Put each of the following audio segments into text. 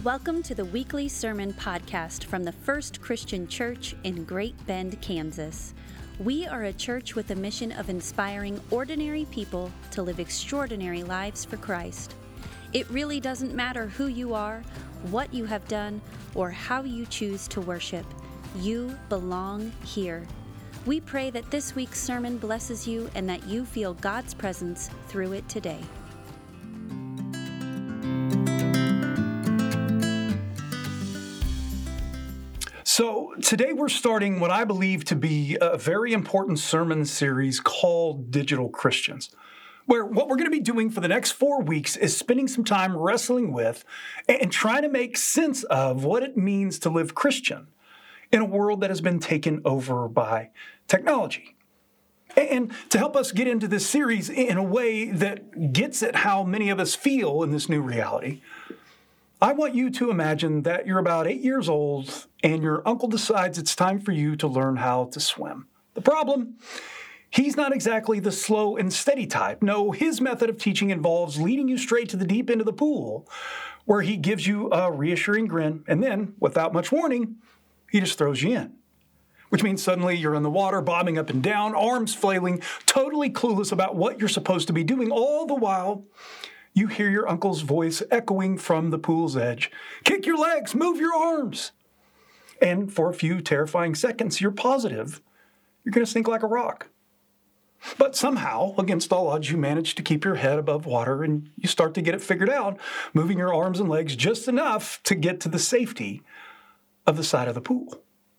Welcome to the weekly sermon podcast from the First Christian Church in Great Bend, Kansas. We are a church with a mission of inspiring ordinary people to live extraordinary lives for Christ. It really doesn't matter who you are, what you have done, or how you choose to worship. You belong here. We pray that this week's sermon blesses you and that you feel God's presence through it today. So today we're starting what I believe to be a very important sermon series called Digital Christians, where what we're going to be doing for the next 4 weeks is spending some time wrestling with and trying to make sense of what it means to live Christian in a world that has been taken over by technology. And to help us get into this series in a way that gets at how many of us feel in this new reality, I want you to imagine that you're about 8 years old and your uncle decides it's time for you to learn how to swim. The problem? He's not exactly the slow and steady type. No, his method of teaching involves leading you straight to the deep end of the pool, where he gives you a reassuring grin, and then, without much warning, he just throws you in. Which means suddenly you're in the water, bobbing up and down, arms flailing, totally clueless about what you're supposed to be doing, all the while you hear your uncle's voice echoing from the pool's edge. Kick your legs, move your arms. And for a few terrifying seconds, you're positive you're going to sink like a rock. But somehow, against all odds, you manage to keep your head above water and you start to get it figured out, moving your arms and legs just enough to get to the safety of the side of the pool.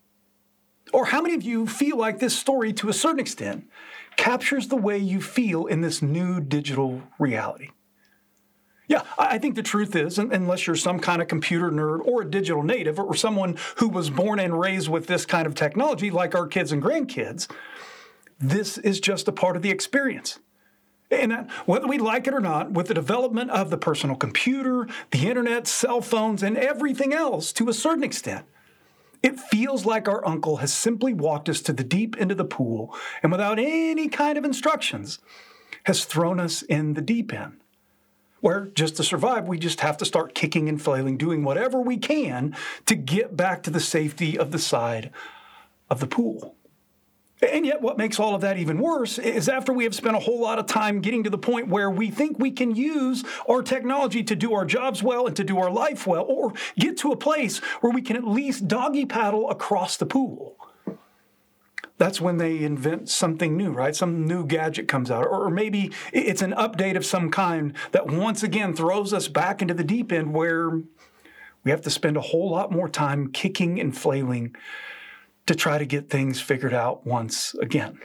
Or how many of you feel like this story, to a certain extent, captures the way you feel in this new digital reality? Yeah, I think the truth is, unless you're some kind of computer nerd or a digital native or someone who was born and raised with this kind of technology like our kids and grandkids, this is just a part of the experience. And whether we like it or not, with the development of the personal computer, the internet, cell phones, and everything else, to a certain extent, it feels like our uncle has simply walked us to the deep end of the pool and without any kind of instructions has thrown us in the deep end, where just to survive, we just have to start kicking and flailing, doing whatever we can to get back to the safety of the side of the pool. And yet what makes all of that even worse is after we have spent a whole lot of time getting to the point where we think we can use our technology to do our jobs well and to do our life well, or get to a place where we can at least doggy paddle across the pool. That's when they invent something new, right? Some new gadget comes out, or maybe it's an update of some kind that once again throws us back into the deep end where we have to spend a whole lot more time kicking and flailing to try to get things figured out once again.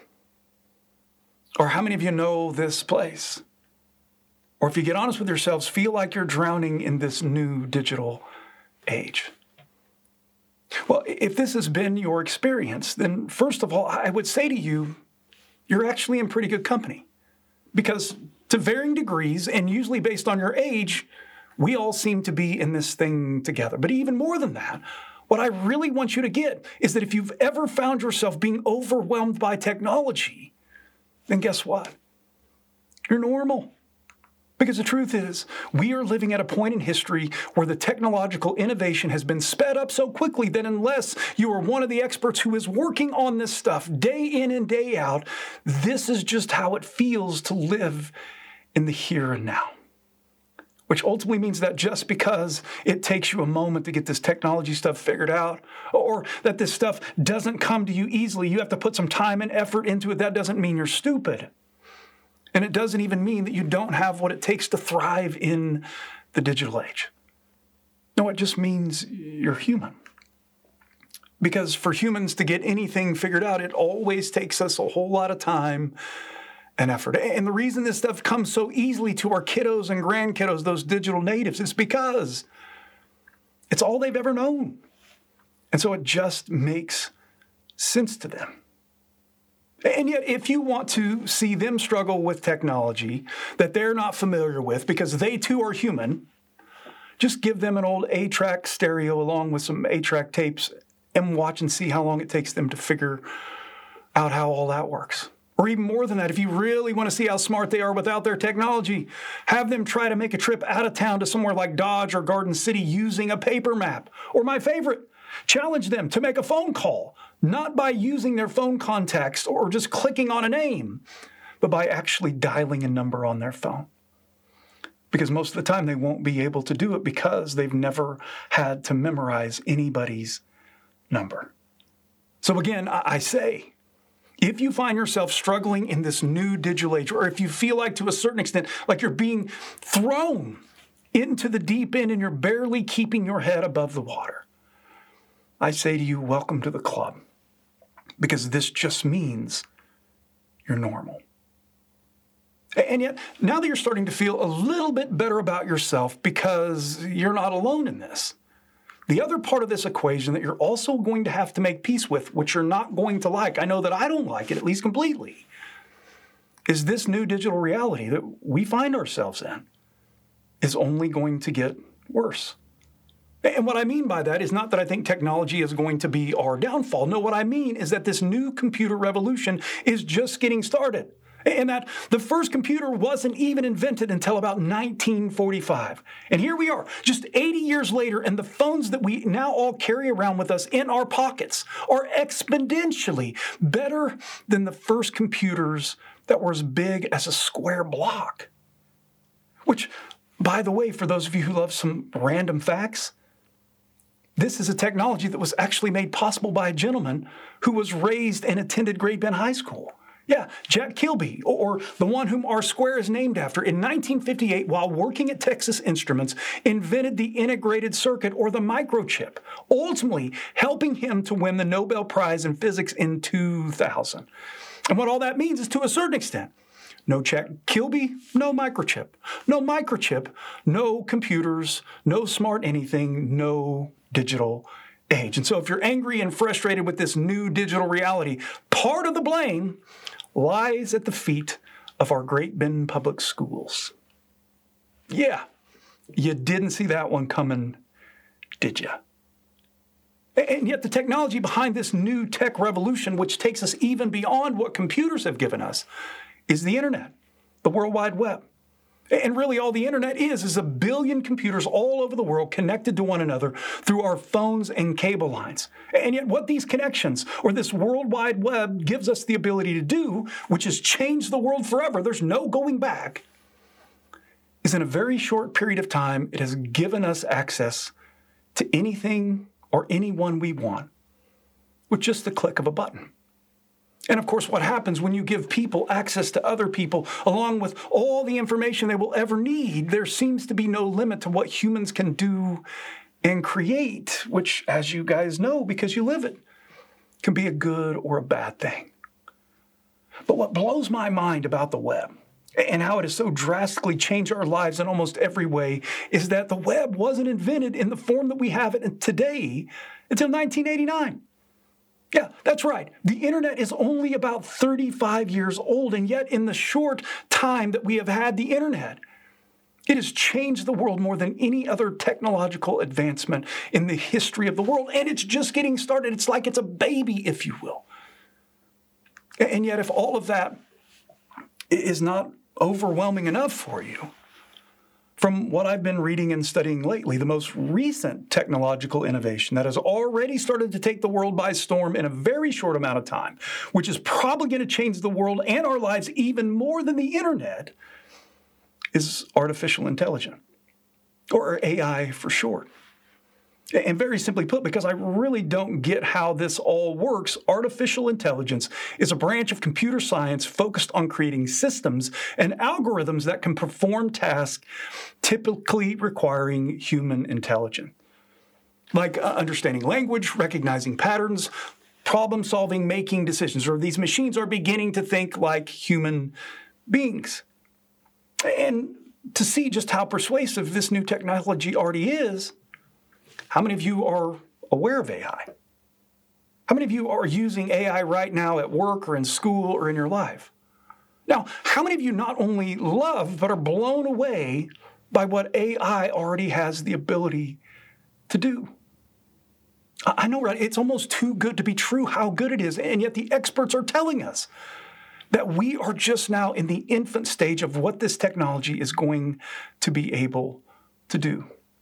Or how many of you know this place? Or if you get honest with yourselves, feel like you're drowning in this new digital age? Well, if this has been your experience, then first of all, I would say to you, you're actually in pretty good company. Because to varying degrees, and usually based on your age, we all seem to be in this thing together. But even more than that, what I really want you to get is that if you've ever found yourself being overwhelmed by technology, then guess what? You're normal. Because the truth is, we are living at a point in history where the technological innovation has been sped up so quickly that unless you are one of the experts who is working on this stuff day in and day out, this is just how it feels to live in the here and now. Which ultimately means that just because it takes you a moment to get this technology stuff figured out, or that this stuff doesn't come to you easily, you have to put some time and effort into it, that doesn't mean you're stupid. And it doesn't even mean that you don't have what it takes to thrive in the digital age. No, it just means you're human. Because for humans to get anything figured out, it always takes us a whole lot of time and effort. And the reason this stuff comes so easily to our kiddos and grandkiddos, those digital natives, is because it's all they've ever known. And so it just makes sense to them. And yet, if you want to see them struggle with technology that they're not familiar with because they too are human, just give them an old 8-track stereo along with some 8-track tapes and watch and see how long it takes them to figure out how all that works. Or even more than that, if you really want to see how smart they are without their technology, have them try to make a trip out of town to somewhere like Dodge or Garden City using a paper map. Or my favorite, challenge them to make a phone call, not by using their phone contacts or just clicking on a name, but by actually dialing a number on their phone. Because most of the time they won't be able to do it because they've never had to memorize anybody's number. So again, I say, if you find yourself struggling in this new digital age, or if you feel like to a certain extent, like you're being thrown into the deep end and you're barely keeping your head above the water, I say to you, welcome to the club, because this just means you're normal. And yet, now that you're starting to feel a little bit better about yourself because you're not alone in this, the other part of this equation that you're also going to have to make peace with, which you're not going to like, I know that I don't like it, at least completely, is this new digital reality that we find ourselves in is only going to get worse. And what I mean by that is not that I think technology is going to be our downfall. No, what I mean is that this new computer revolution is just getting started. And that the first computer wasn't even invented until about 1945. And here we are, just 80 years later, and the phones that we now all carry around with us in our pockets are exponentially better than the first computers that were as big as a square block. Which, by the way, for those of you who love some random facts, this is a technology that was actually made possible by a gentleman who was raised and attended Great Bend High School. Yeah, Jack Kilby, or the one whom our square is named after, in 1958, while working at Texas Instruments, invented the integrated circuit, or the microchip, ultimately helping him to win the Nobel Prize in Physics in 2000. And what all that means is, to a certain extent, no Jack Kilby, no microchip. No microchip, no computers, no smart anything, no digital age. And so if you're angry and frustrated with this new digital reality, part of the blame lies at the feet of our Great Bend Public Schools. Yeah, you didn't see that one coming, did you? And yet the technology behind this new tech revolution, which takes us even beyond what computers have given us, is the internet, the World Wide Web. And really all the internet is a billion computers all over the world connected to one another through our phones and cable lines. And yet what these connections, or this World Wide Web, gives us the ability to do, which has changed the world forever, there's no going back, is in a very short period of time, it has given us access to anything or anyone we want with just the click of a button. And of course, what happens when you give people access to other people, along with all the information they will ever need, there seems to be no limit to what humans can do and create, which, as you guys know, because you live it, can be a good or a bad thing. But what blows my mind about the web, and how it has so drastically changed our lives in almost every way, is that the web wasn't invented in the form that we have it today until 1989. Yeah, that's right. The internet is only about 35 years old, and yet in the short time that we have had the internet, it has changed the world more than any other technological advancement in the history of the world, and it's just getting started. It's like it's a baby, if you will. And yet if all of that is not overwhelming enough for you, from what I've been reading and studying lately, the most recent technological innovation that has already started to take the world by storm in a very short amount of time, which is probably going to change the world and our lives even more than the internet, is artificial intelligence, or AI for short. And very simply put, because I really don't get how this all works, artificial intelligence is a branch of computer science focused on creating systems and algorithms that can perform tasks typically requiring human intelligence, like understanding language, recognizing patterns, problem solving, making decisions, or these machines are beginning to think like human beings. And to see just how persuasive this new technology already is, how many of you are aware of AI? How many of you are using AI right now at work or in school or in your life? Now, how many of you not only love but are blown away by what AI already has the ability to do? I know, right? It's almost too good to be true how good it is, and yet the experts are telling us that we are just now in the infant stage of what this technology is going to be able to do.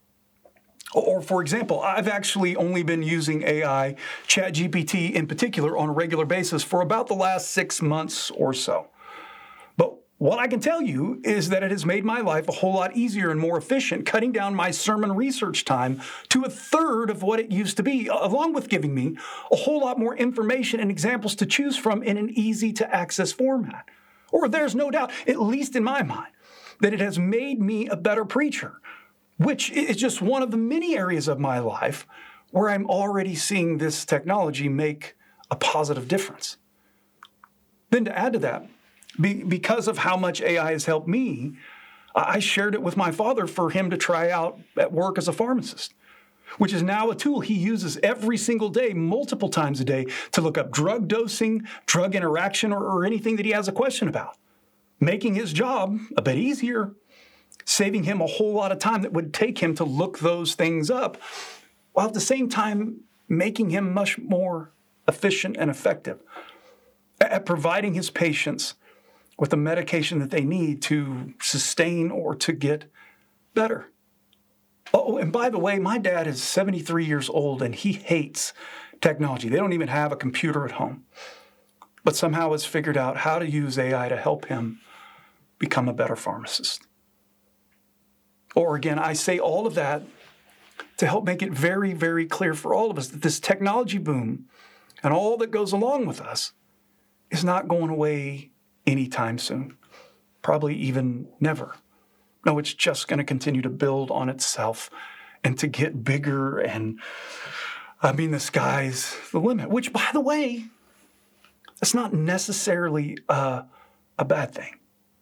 Or, for example, I've actually only been using AI, ChatGPT in particular, on a regular basis for about the last 6 months or so. But what I can tell you is that it has made my life a whole lot easier and more efficient, cutting down my sermon research time to a third of what it used to be, along with giving me a whole lot more information and examples to choose from in an easy-to-access format. Or there's no doubt, at least in my mind, that it has made me a better preacher, which is just one of the many areas of my life where I'm already seeing this technology make a positive difference. Then to add to that, because of how much AI has helped me, I shared it with my father for him to try out at work as a pharmacist, which is now a tool he uses every single day, multiple times a day, to look up drug dosing, drug interaction, or anything that he has a question about, making his job a bit easier, saving him a whole lot of time that would take him to look those things up, while at the same time making him much more efficient and effective at providing his patients with the medication that they need to sustain or to get better. Oh, and by the way, my dad is 73 years old and he hates technology. They don't even have a computer at home, but somehow has figured out how to use AI to help him become a better pharmacist. Or again, I say all of that to help make it very, very clear for all of us that this technology boom and all that goes along with us is not going away anytime soon, probably even never. No, it's just going to continue to build on itself and to get bigger. And the sky's the limit, which, by the way, that's not necessarily a bad thing.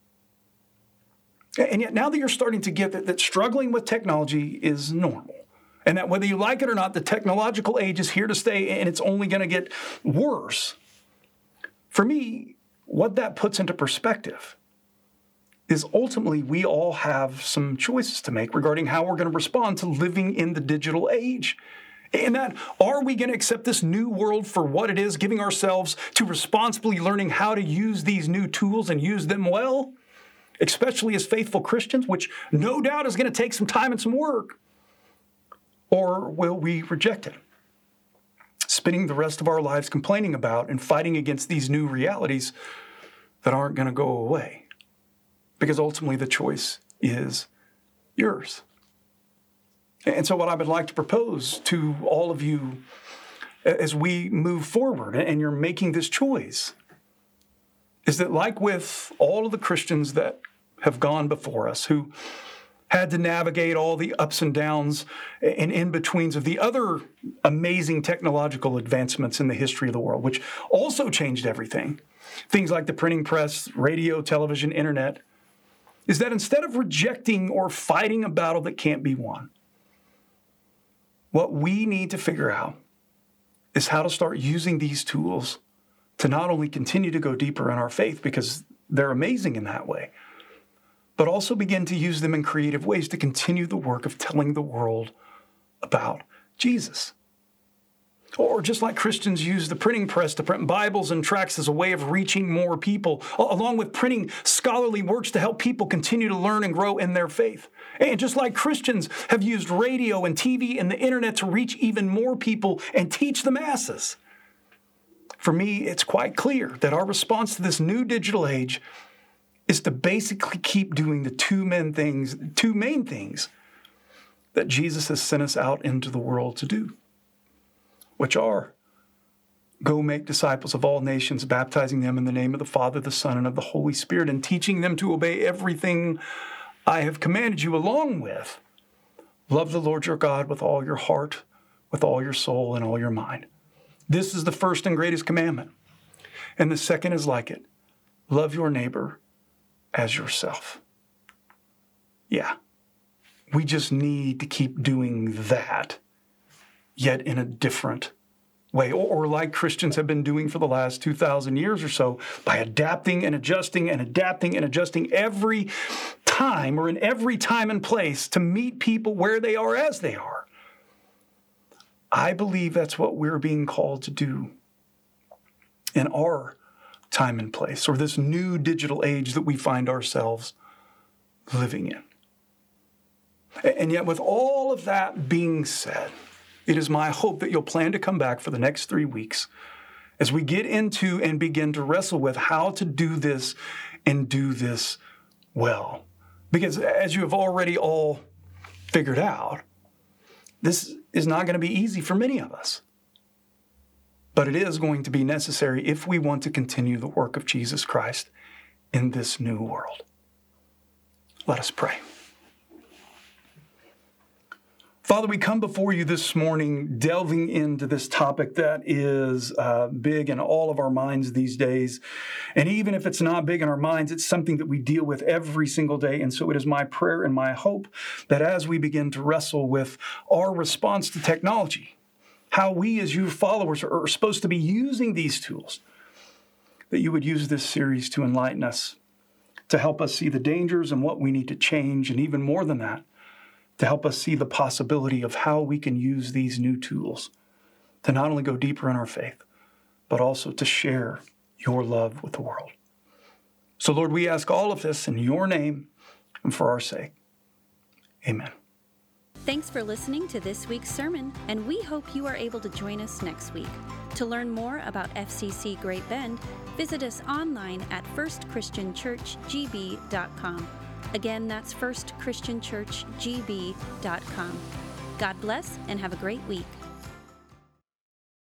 And yet now that you're starting to get that struggling with technology is normal, and that whether you like it or not, the technological age is here to stay and it's only going to get worse. For me, what that puts into perspective is ultimately we all have some choices to make regarding how we're going to respond to living in the digital age. And that, are we going to accept this new world for what it is, giving ourselves to responsibly learning how to use these new tools and use them well, especially as faithful Christians, which no doubt is going to take some time and some work? Or will we reject it, spending the rest of our lives complaining about and fighting against these new realities that aren't going to go away? Because ultimately the choice is yours. And so what I would like to propose to all of you as we move forward and you're making this choice is that, like with all of the Christians that have gone before us, who had to navigate all the ups and downs and in-betweens of the other amazing technological advancements in the history of the world, which also changed everything, things like the printing press, radio, television, internet, is that instead of rejecting or fighting a battle that can't be won, what we need to figure out is how to start using these tools to not only continue to go deeper in our faith, because they're amazing in that way, but also begin to use them in creative ways to continue the work of telling the world about Jesus. Or just like Christians use the printing press to print Bibles and tracts as a way of reaching more people, along with printing scholarly works to help people continue to learn and grow in their faith. And just like Christians have used radio and TV and the internet to reach even more people and teach the masses. For me, it's quite clear that our response to this new digital age is to basically keep doing the two main things that Jesus has sent us out into the world to do, which are go make disciples of all nations, baptizing them in the name of the Father, the Son, and of the Holy Spirit, and teaching them to obey everything I have commanded you, along with love the Lord your God with all your heart, with all your soul, and all your mind. This is the first and greatest commandment. And the second is like it. Love your neighbor as yourself. Yeah, we just need to keep doing that, yet in a different way, or like Christians have been doing for the last 2,000 years or so, by adapting and adjusting and adapting and adjusting every time or in every time and place to meet people where they are as they are. I believe that's what we're being called to do in our time and place, or this new digital age that we find ourselves living in. And yet, with all of that being said, it is my hope that you'll plan to come back for the next 3 weeks as we get into and begin to wrestle with how to do this and do this well. Because as you have already all figured out, this is not going to be easy for many of us. But it is going to be necessary if we want to continue the work of Jesus Christ in this new world. Let us pray. Father, we come before you this morning delving into this topic that is big in all of our minds these days. And even if it's not big in our minds, it's something that we deal with every single day. And so it is my prayer and my hope that as we begin to wrestle with our response to technology, how we as your followers are supposed to be using these tools, that you would use this series to enlighten us, to help us see the dangers and what we need to change, and even more than that, to help us see the possibility of how we can use these new tools to not only go deeper in our faith, but also to share your love with the world. So, Lord, we ask all of this in your name and for our sake. Amen. Thanks for listening to this week's sermon, and we hope you are able to join us next week. To learn more about FCC Great Bend, visit us online at firstchristianchurchgb.com. Again, that's firstchristianchurchgb.com. God bless and have a great week.